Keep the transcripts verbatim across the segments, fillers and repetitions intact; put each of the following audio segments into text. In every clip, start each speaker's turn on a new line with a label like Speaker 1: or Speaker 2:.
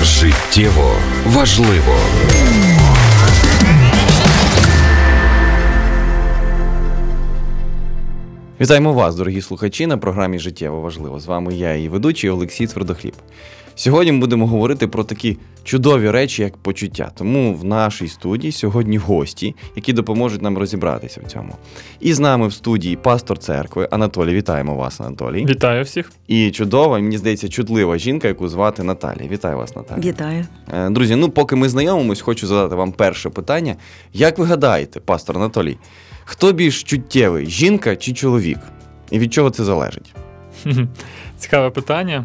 Speaker 1: Життєво важливо.
Speaker 2: Вітаємо вас, дорогі слухачі, на програмі «Життєво важливо». З вами я, її ведучий Олексій Твердохліб. Сьогодні ми будемо говорити про такі чудові речі, як почуття. Тому в нашій студії сьогодні гості, які допоможуть нам розібратися в цьому. І з нами в студії пастор церкви Анатолій. Вітаємо вас, Анатолій.
Speaker 3: Вітаю всіх.
Speaker 2: І чудова, мені здається, чутлива жінка, яку звати Наталія. Вітаю вас, Наталія.
Speaker 4: Вітаю.
Speaker 2: Друзі, ну поки ми знайомимось, хочу задати вам перше питання. Як ви гадаєте, пастор Анатолій, хто більш чуттєвий, жінка чи чоловік? І від чого це залежить?
Speaker 3: Цікаве питання.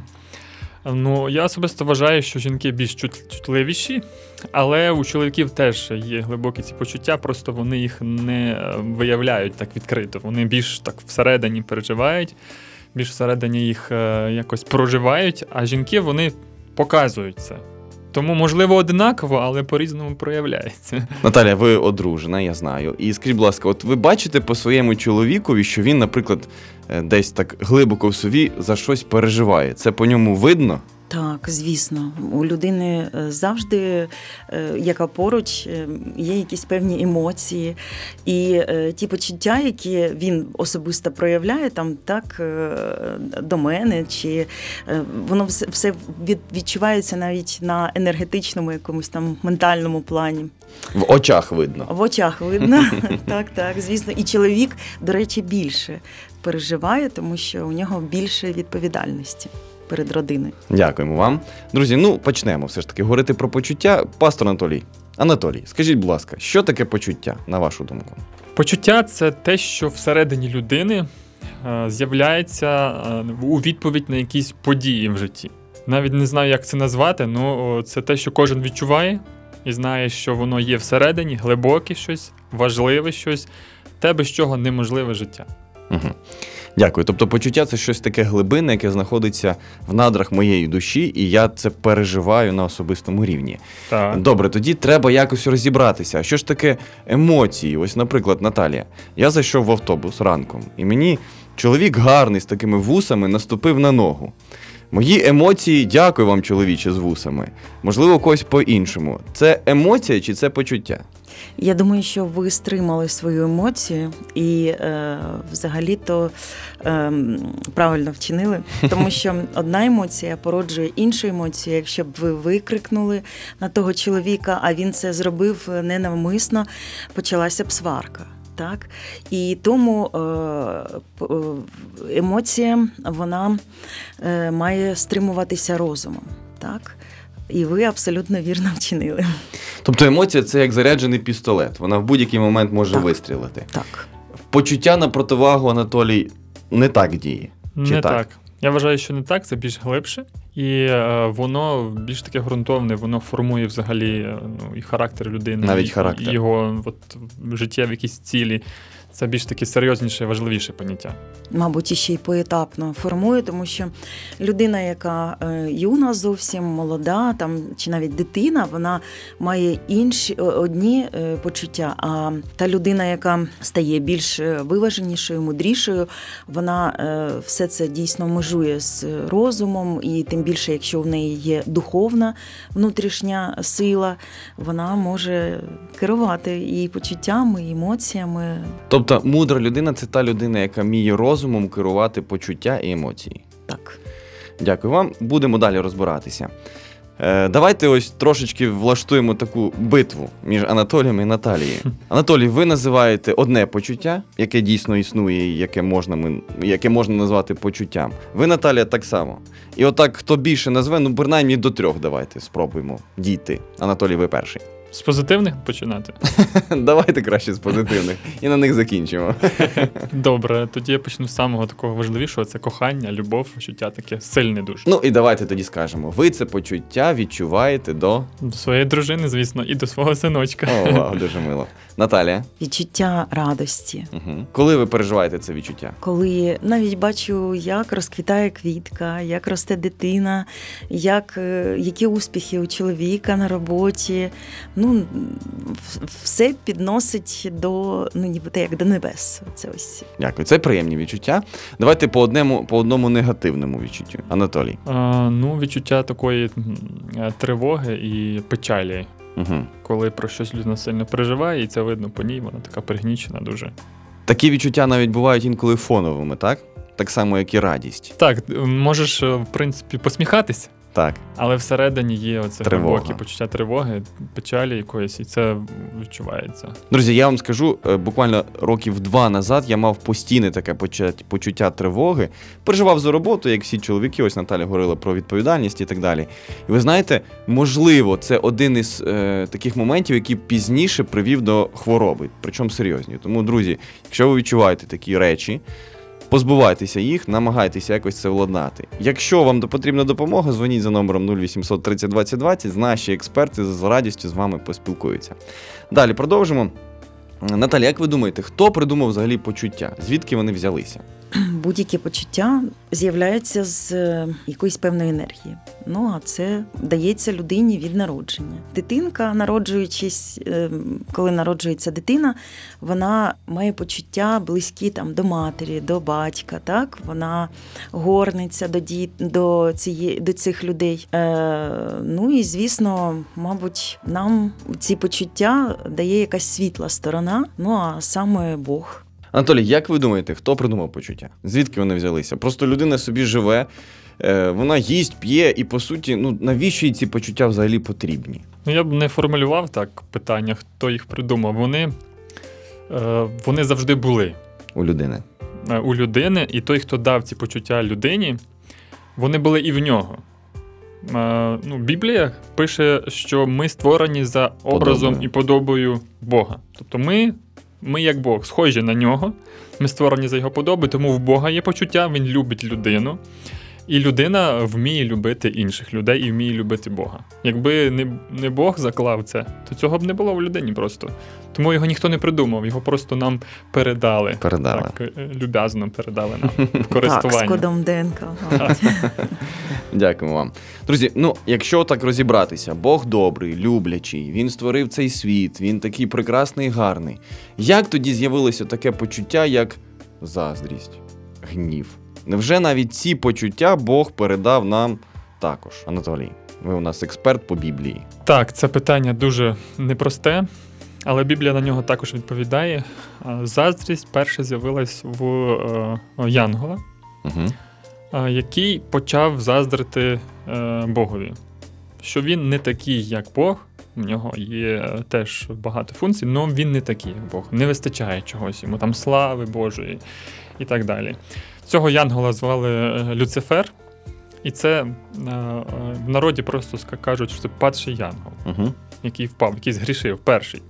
Speaker 3: Ну, я особисто вважаю, що жінки більш чутливіші, але у чоловіків теж є глибокі ці почуття, просто вони їх не виявляють так відкрито. Вони більш так всередині переживають, більш всередині їх якось проживають, а жінки, вони показують це. Тому, можливо, однаково, але по-різному проявляється.
Speaker 2: Наталя, ви одружена, я знаю. І скажіть, будь ласка, от ви бачите по своєму чоловікові, що він, наприклад, десь так глибоко в собі за щось переживає? Це по ньому видно?
Speaker 4: Так, звісно. У людини завжди, яка поруч, є якісь певні емоції. І ті почуття, які він особисто проявляє, там, так, до мене, чи воно все відчувається навіть на енергетичному, якомусь там ментальному плані.
Speaker 2: В очах видно.
Speaker 4: В очах видно, так, так, звісно. І чоловік, до речі, більше переживає, тому що у нього більше відповідальності перед родиною.
Speaker 2: Дякуємо вам. Друзі, ну почнемо все ж таки говорити про почуття. Пастор Анатолій. Анатолій, скажіть, будь ласка, що таке почуття, на вашу думку?
Speaker 3: Почуття – це те, що всередині людини е, з'являється е, у відповідь на якісь події в житті. Навіть не знаю, як це назвати, але це те, що кожен відчуває і знає, що воно є всередині, глибоке щось, важливе щось, те, без чого неможливе життя.
Speaker 2: Угу. Дякую. Тобто почуття – це щось таке глибинне, яке знаходиться в надрах моєї душі, і я це переживаю на особистому рівні.
Speaker 3: Так.
Speaker 2: Добре, тоді треба якось розібратися. А що ж таке емоції? Ось, наприклад, Наталія, я зайшов в автобус ранком, і мені чоловік гарний з такими вусами наступив на ногу. Мої емоції, дякую вам, чоловіче, з вусами. Можливо, когось по-іншому. Це емоція чи це почуття?
Speaker 4: Я думаю, що ви стримали свою емоцію і е, взагалі-то е, правильно вчинили, тому що одна емоція породжує іншу емоцію. Якщо б ви викрикнули на того чоловіка, а він це зробив ненавмисно, почалася б сварка. Так? І тому е, емоція, вона е, має стримуватися розумом. Так? І ви абсолютно вірно вчинили.
Speaker 2: Тобто емоція – це як заряджений пістолет. Вона в будь-який момент може так вистрілити.
Speaker 4: Так.
Speaker 2: Почуття на противагу, Анатолій, не так діє? Чи
Speaker 3: не
Speaker 2: так?
Speaker 3: так. Я вважаю, що не так, це більш глибше. І е, воно більш таке ґрунтовне, воно формує взагалі ну, і характер людини.
Speaker 2: Навіть
Speaker 3: і,
Speaker 2: характер.
Speaker 3: І його от, життєві якісь цілі. Це більш таке серйозніше, важливіше поняття.
Speaker 4: Мабуть, іще й поетапно формує, тому що людина, яка е, юна зовсім, молода, там, чи навіть дитина, вона має інші одні е, почуття, а та людина, яка стає більш виваженішою, мудрішою, вона е, все це дійсно межує з розумом, і тим більше, якщо в неї є духовна внутрішня сила, вона може керувати і почуттями, і емоціями.
Speaker 2: Тобто мудра людина – це та людина, яка вміє розумом керувати почуття і емоції.
Speaker 4: Так.
Speaker 2: Дякую вам. Будемо далі розбиратися. Е, давайте ось трошечки влаштуємо таку битву між Анатолієм і Наталією. Анатолій, ви називаєте одне почуття, яке дійсно існує і яке можна, ми, яке можна назвати почуттям. Ви, Наталія, так само. І отак, хто більше назве, ну, принаймні до трьох давайте спробуємо дійти. Анатолій, ви перший.
Speaker 3: З позитивних починати?
Speaker 2: Давайте краще з позитивних. І на них закінчимо.
Speaker 3: Добре, тоді я почну з самого такого важливішого. Це кохання, любов, почуття таке сильне дуже.
Speaker 2: Ну і давайте тоді скажемо. Ви це почуття відчуваєте до...
Speaker 3: До своєї дружини, звісно, і до свого синочка.
Speaker 2: О, вау, дуже мило. Наталія?
Speaker 4: Відчуття радості.
Speaker 2: Угу. Коли ви переживаєте це відчуття?
Speaker 4: Коли навіть бачу, як розквітає квітка, як росте дитина, як, які успіхи у чоловіка на роботі. ну, в- все підносить до, ну, нібито як до небес. Це ось.
Speaker 2: Дякую. Це приємні відчуття. Давайте по одному, по одному негативному відчуттю. Анатолій.
Speaker 3: А, ну, відчуття такої м, е, тривоги і печалі,
Speaker 2: Угу.
Speaker 3: коли про щось людина сильно переживає, і це видно по ній, вона така пригнічена дуже.
Speaker 2: Такі відчуття навіть бувають інколи фоновими, так? Так само, як і радість.
Speaker 3: Так, можеш, е, в принципі, посміхатись,
Speaker 2: Так.
Speaker 3: але всередині є оце
Speaker 2: Тривога.
Speaker 3: глибоке почуття тривоги, печалі якоїсь, і це відчувається.
Speaker 2: Друзі, я вам скажу, е, буквально років два назад я мав постійне таке почуття, почуття тривоги. Переживав за роботу, як всі чоловіки, ось Наталя говорила про відповідальність і так далі. І ви знаєте, можливо, це один із е, таких моментів, який пізніше привів до хвороби, причому серйозні. Тому, друзі, якщо ви відчуваєте такі речі, позбувайтеся їх, намагайтеся якось це владнати. Якщо вам потрібна допомога, дзвоніть за номером нуль вісімсот тридцять двадцять двадцять, наші експерти з радістю з вами поспілкуються. Далі продовжимо. Наталя, як ви думаєте, хто придумав взагалі почуття? Звідки вони взялися?
Speaker 4: Будь-які почуття з'являються з е, якоїсь певної енергії. Ну, а це дається людині від народження. Дитинка, народжуючись, е, коли народжується дитина, вона має почуття близькі там до матері, до батька, так? Вона горниться до, ді, до, цієї, до цих людей. Е, ну і, звісно, мабуть, нам ці почуття дає якась світла сторона, ну а саме Бог.
Speaker 2: Анатолій, як ви думаєте, хто придумав почуття? Звідки вони взялися? Просто людина собі живе, е, вона їсть, п'є, і по суті, ну навіщо їй ці почуття взагалі потрібні?
Speaker 3: Ну, я б не формулював так питання, хто їх придумав. Вони, е, вони завжди були
Speaker 2: У людини.
Speaker 3: е, у людини, і той, хто дав ці почуття людині, вони були і в нього. Е, ну, Біблія пише, що ми створені за образом
Speaker 2: Подобою.
Speaker 3: і подобою Бога. Тобто ми, ми як Бог, схожі на нього, ми створені за його подобою, тому в Бога є почуття, він любить людину. І людина вміє любити інших людей і вміє любити Бога. Якби не, не Бог заклав це, то цього б не було в людині просто. Тому його ніхто не придумав, його просто нам передали.
Speaker 2: Передали.
Speaker 3: Так, е, люб'язно передали нам в
Speaker 4: Так, з
Speaker 3: користування.
Speaker 4: кодом ДНК.
Speaker 2: Дякуємо вам. Друзі, ну, якщо так розібратися, Бог добрий, люблячий, Він створив цей світ, Він такий прекрасний і гарний. Як тоді з'явилося таке почуття, як заздрість, гнів? Невже навіть ці почуття Бог передав нам також? Анатолій, ви у нас експерт по Біблії.
Speaker 3: Так, це питання дуже непросте, але Біблія на нього також відповідає. А, Заздрість перше з'явилась в е, Янгола,
Speaker 2: Угу.
Speaker 3: е, який почав заздрити е, Богові. Що він не такий, як Бог, у нього є теж багато функцій, але він не такий, як Бог. Не вистачає чогось йому, там слави Божої і так далі. Цього янгола звали е, Люцифер, і це е, е, в народі просто ска- кажуть, що це падший янгол,
Speaker 2: Угу.
Speaker 3: який впав, який згрішив перший.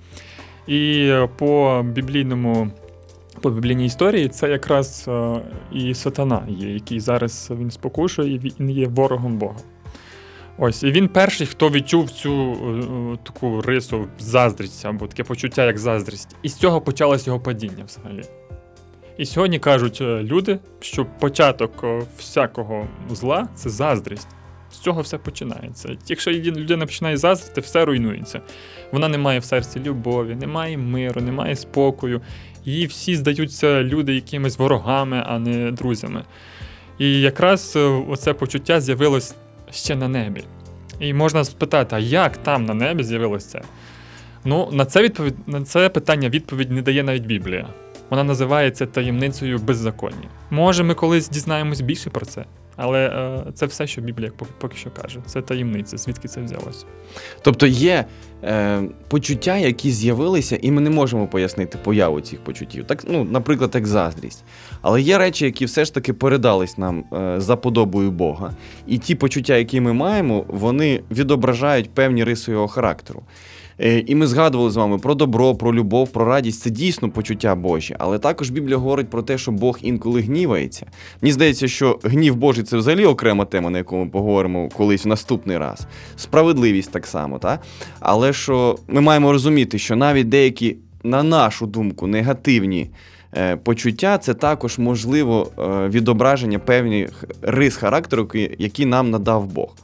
Speaker 3: І е, по біблійному, по біблійній історії це якраз е, і сатана є, який зараз він спокушує, і він є ворогом Бога. Ось, і він перший, хто відчув цю е, таку рису заздрість, або таке почуття, як заздрість. І з цього почалось його падіння взагалі. І сьогодні кажуть е, люди, що початок е, всякого зла – це заздрість. З цього все починається. Якщо людина починає заздрити, все руйнується. Вона не має в серці любові, не має миру, не має спокою. Їй всі здаються люди якимись ворогами, а не друзями. І якраз е, оце почуття з'явилось ще на небі. І можна спитати, а як там на небі з'явилось це? Ну, на це, відповідь, на це питання відповідь не дає навіть Біблія. Вона називається таємницею беззаконня. Може, ми колись дізнаємось більше про це, але е, це все, що Біблія поки, поки що каже. Це таємниця, звідки це взялося.
Speaker 2: Тобто є е, почуття, які з'явилися, і ми не можемо пояснити появу цих почуттів. Так, ну, наприклад, як заздрість. Але є речі, які все ж таки передались нам е, за подобою Бога. І ті почуття, які ми маємо, вони відображають певні риси його характеру. Е, і ми згадували з вами про добро, про любов, про радість. Це дійсно почуття Божі. Але також Біблія говорить про те, що Бог інколи гнівається. Мені здається, що гнів Божий – це взагалі окрема тема, на яку ми поговоримо колись в наступний раз. Справедливість так само, так? Але що ми маємо розуміти, що навіть деякі, на нашу думку, негативні е, почуття – це також, можливо, е, відображення певних рис характеру, які нам надав Бог.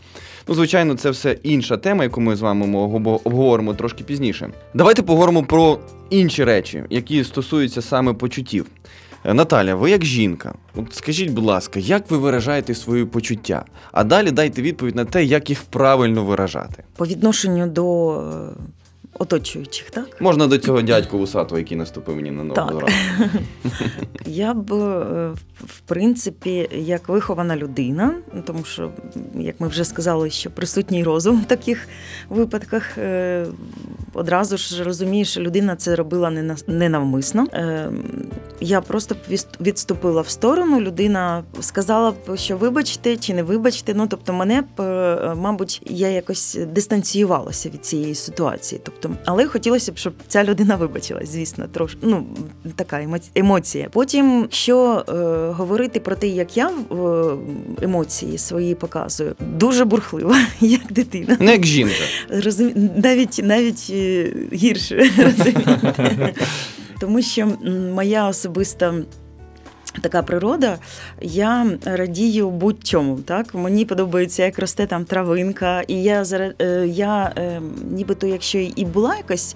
Speaker 2: Ну, звичайно, це все інша тема, яку ми з вами обговоримо трошки пізніше. Давайте поговоримо про інші речі, які стосуються саме почуттів. Наталя, ви як жінка, от скажіть, будь ласка, як ви виражаєте свої почуття? А далі дайте відповідь на те, як їх правильно виражати.
Speaker 4: По відношенню до оточуючих, так?
Speaker 2: Можна до цього дядьку вусатого, який наступив мені на ногу.
Speaker 4: Так. Я б, в принципі, як вихована людина, тому що, як ми вже сказали, що присутній розум в таких випадках, одразу ж розумієш, що людина це робила ненавмисно. Я просто відступила в сторону, людина сказала б, що вибачте чи не вибачте, ну, тобто мене б, мабуть, я якось дистанціювалася від цієї ситуації. Тобто, але хотілося б, щоб ця людина вибачилась, звісно, трошки, ну, така емоція. Потім, що е, говорити про те, як я е, емоції свої показую, дуже бурхливо, як дитина.
Speaker 2: Не як жінка.
Speaker 4: Розумі... Навіть, навіть е, гірше, розумієте. Тому що моя особиста така природа, я радію будь-чому, так? Мені подобається, як росте там травинка, і я, я нібито, якщо і була якась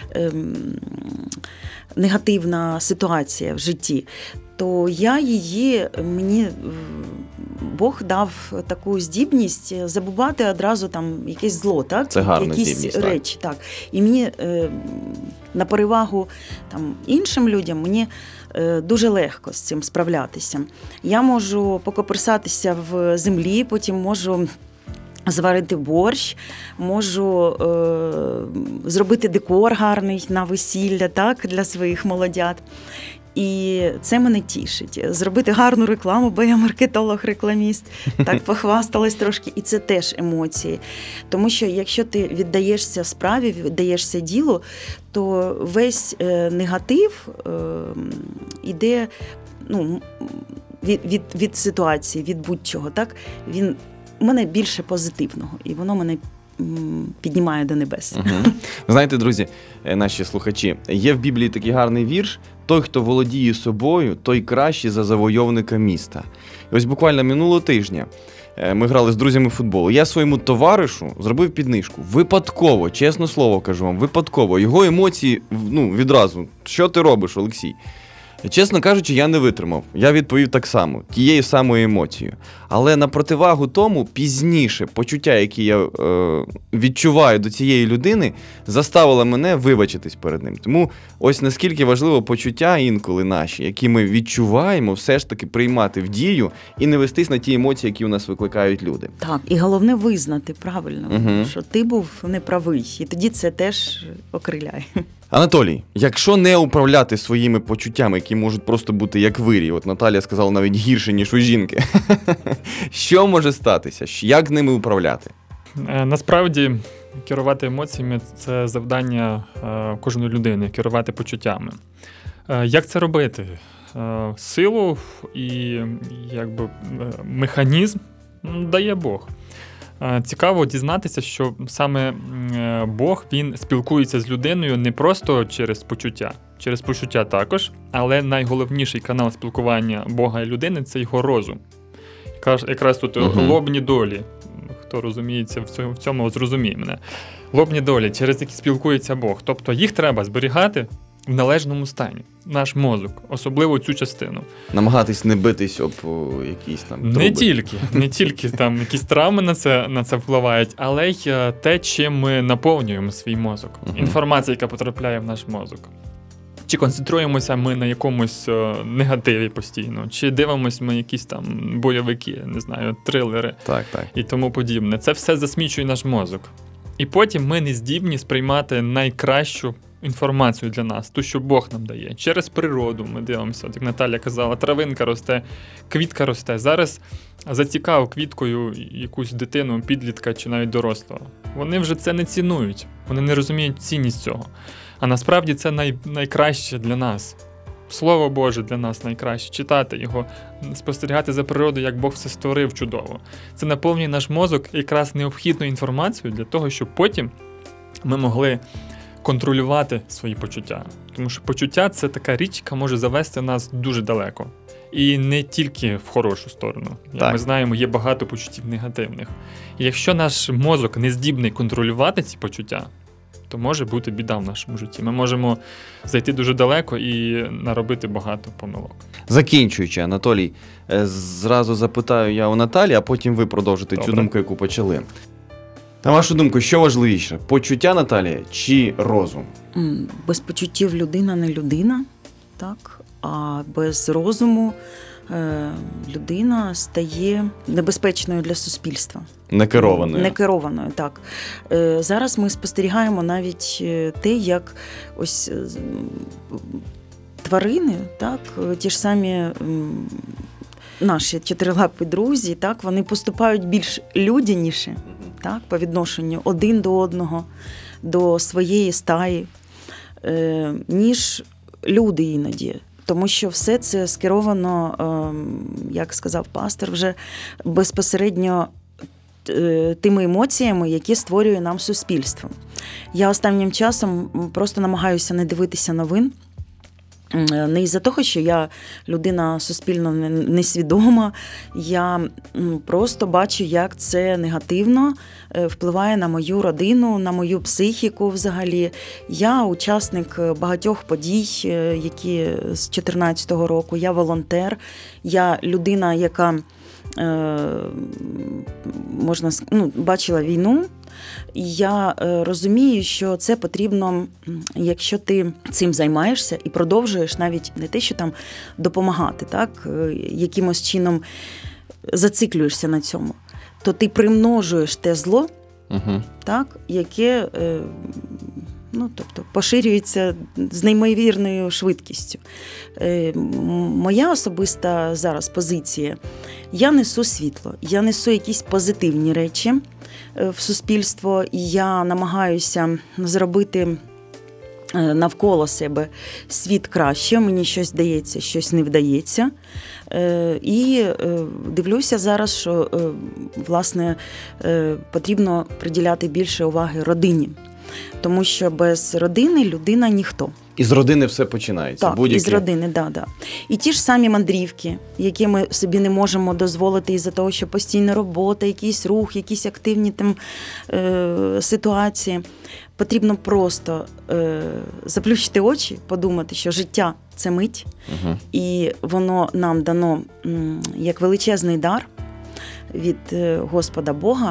Speaker 4: негативна ситуація в житті, то я її, мені Бог дав таку здібність забувати одразу там якесь зло, так?
Speaker 2: Це гарна
Speaker 4: якісь
Speaker 2: здібність,
Speaker 4: речі, так. так. І мені на перевагу там іншим людям, мені дуже легко з цим справлятися. Я можу покоперсатися в землі, потім можу зварити борщ, можу е, зробити декор гарний на весілля, так, для своїх молодят. І це мене тішить. Зробити гарну рекламу, бо я маркетолог-рекламіст, так похвасталась трошки, і це теж емоції. Тому що якщо ти віддаєшся справі, віддаєшся ділу, то весь е, негатив е, іде, ну, від, від, від ситуації, від будь-чого, так? Він у мене більше позитивного, і воно мене піднімає до небес.
Speaker 2: Угу. Знаєте, друзі, наші слухачі, є в Біблії такий гарний вірш: «Той, хто володіє собою, той кращий за завойовника міста». І ось буквально минулого тижня ми грали з друзями в футбол. Я своєму товаришу зробив піднижку. Випадково, чесне слово кажу вам, випадково. Його емоції, ну, відразу: «Що ти робиш, Олексій?» Чесно кажучи, я не витримав. Я відповів так само, тією самою емоцією. Але на противагу тому, пізніше почуття, які я е, відчуваю до цієї людини, заставило мене вибачитись перед ним. Тому ось наскільки важливо почуття інколи наші, які ми відчуваємо, все ж таки приймати в дію і не вестись на ті емоції, які у нас викликають люди.
Speaker 4: Так, і головне визнати правильно,
Speaker 2: угу.
Speaker 4: що ти був неправий. І тоді це теж окриляє.
Speaker 2: Анатолій, якщо не управляти своїми почуттями, які можуть просто бути як вирій, от Наталія сказала навіть гірше, ніж у жінки, що може статися? Як ними управляти?
Speaker 3: Насправді, керувати емоціями – це завдання кожної людини, керувати почуттями. Як це робити? Силу і якби механізм дає Бог. Цікаво дізнатися, що саме Бог, він спілкується з людиною не просто через почуття, через почуття також, але найголовніший канал спілкування Бога і людини – це його розум. Якраз тут uh-huh. лобні долі, хто розуміється в цьому, в цьому зрозуміє мене. Лобні долі, через які спілкується Бог. Тобто їх треба зберігати в належному стані. Наш мозок, особливо цю частину.
Speaker 2: Намагатись не битись об о, якісь там труби.
Speaker 3: Не тільки, не тільки там якісь травми на це, на це впливають, але й те, чим ми наповнюємо свій мозок. Uh-huh. Інформація, яка потрапляє в наш мозок. Чи концентруємося ми на якомусь негативі постійно, чи дивимося ми якісь там бойовики, не знаю, трилери
Speaker 2: так, так.
Speaker 3: і тому подібне. Це все засмічує наш мозок. І потім ми не здібні сприймати найкращу інформацію для нас, ту, що Бог нам дає. Через природу ми дивимося, от як Наталя казала, травинка росте, квітка росте. Зараз зацікав квіткою якусь дитину, підлітка чи навіть дорослого. Вони вже це не цінують, вони не розуміють цінність цього. А насправді це най, найкраще для нас. Слово Боже для нас найкраще. Читати його, спостерігати за природою, як Бог все створив чудово. Це наповнює наш мозок якраз необхідною інформацією для того, щоб потім ми могли контролювати свої почуття. Тому що почуття – це така річ, яка може завести нас дуже далеко. І не тільки в хорошу сторону. Як
Speaker 2: Так.
Speaker 3: ми знаємо, є багато почуттів негативних. І якщо наш мозок не здібний контролювати ці почуття, то може бути біда в нашому житті. Ми можемо зайти дуже далеко і наробити багато помилок.
Speaker 2: Закінчуючи, Анатолій, е, зразу запитаю я у Наталі, а потім ви продовжите цю
Speaker 3: Добре.
Speaker 2: думку, яку почали. На вашу думку, що важливіше? Почуття, Наталія, чи розум?
Speaker 4: М, Без почуттів людина не людина, так? А без розуму е, людина стає небезпечною для суспільства.
Speaker 2: Некерованою.
Speaker 4: Некерованою, так. Е, Зараз ми спостерігаємо навіть е, те, як ось е, з- м, тварини, так, е, ті ж самі м, наші чотирилапі друзі, так, вони поступають більш людяніше, так, по відношенню один до одного, до своєї стаї, е, ніж люди іноді. Тому що все це скеровано, е, як сказав пастор, вже безпосередньо е, тими емоціями, які створює нам суспільство. Я останнім часом просто намагаюся не дивитися новин. Е, Не із-за того, що я людина суспільно не- несвідома, я м, просто бачу, як це негативно е, впливає на мою родину, на мою психіку взагалі. Я учасник е, багатьох подій, е, які з чотирнадцятого року, я волонтер, я людина, яка е, можна ск- ну, бачила війну. І я е, розумію, що це потрібно, м, якщо ти цим займаєшся і продовжуєш навіть не те, що там допомагати, так, е, якимось чином зациклюєшся на цьому, то ти примножуєш те зло,
Speaker 2: Угу.
Speaker 4: так, яке е, ну, тобто, поширюється з неймовірною швидкістю. Е, м- моя особиста зараз позиція – я несу світло, я несу якісь позитивні речі е, в суспільство, і я намагаюся зробити е, навколо себе світ краще, мені щось вдається, щось не вдається. Е, І е, дивлюся зараз, що е, власне е, потрібно приділяти більше уваги родині. Тому що без родини людина ніхто.
Speaker 2: Із родини все починається.
Speaker 4: Так,
Speaker 2: Будь-які...
Speaker 4: із родини, да, да. І ті ж самі мандрівки, які ми собі не можемо дозволити із-за того, що постійна робота, якийсь рух, якісь активні там е, ситуації. Потрібно просто е, заплющити очі, подумати, що життя – це мить,
Speaker 2: Угу.
Speaker 4: і воно нам дано м, як величезний дар від е, Господа Бога.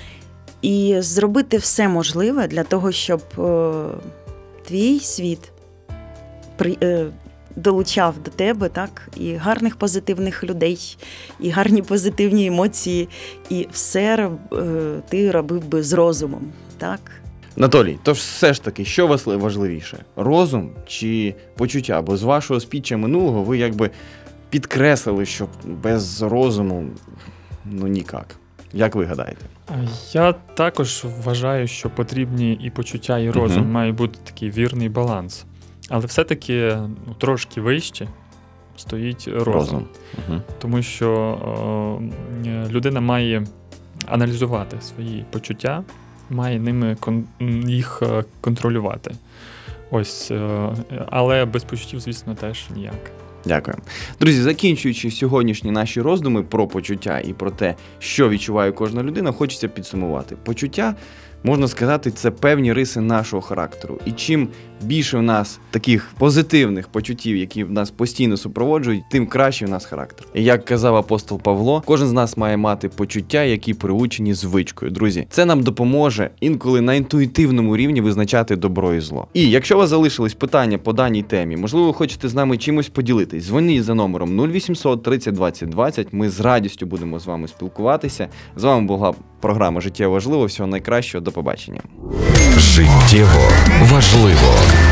Speaker 4: І зробити все можливе для того, щоб е, твій світ при, е, долучав до тебе, так, і гарних позитивних людей, і гарні позитивні емоції, і все роб- е, ти робив би з розумом, так?
Speaker 2: Анатолій, тож все ж таки, що вас важливіше? Розум чи почуття? Бо з вашого спіччя минулого ви якби підкреслили, що без розуму ну ніяк. Як ви гадаєте?
Speaker 3: Я також вважаю, що потрібні і почуття, і розум.
Speaker 2: Мгм.
Speaker 3: Має бути такий вірний баланс. Але все-таки ну, трошки вище стоїть розум.
Speaker 2: Розум. Угу.
Speaker 3: Тому що е, людина має аналізувати свої почуття, має ними кон- їх е, контролювати. Ось, е, але без почуттів, звісно, теж ніяк.
Speaker 2: Дякую. Друзі, закінчуючи сьогоднішні наші роздуми про почуття і про те, що відчуває кожна людина, хочеться підсумувати. Почуття, можна сказати, це певні риси нашого характеру. І чим більше в нас таких позитивних почуттів, які в нас постійно супроводжують, тим краще в нас характер. І як казав апостол Павло, кожен з нас має мати почуття, які приучені звичкою. Друзі, це нам допоможе інколи на інтуїтивному рівні визначати добро і зло. І якщо у вас залишились питання по даній темі, можливо, ви хочете з нами чимось поділитись, дзвоніть за номером нуль вісімсот тридцять двадцять двадцять. Ми з радістю будемо з вами спілкуватися. З вами була програма «Життєво важливо». Всього найкращого. До побачення.
Speaker 1: Життєво важливо.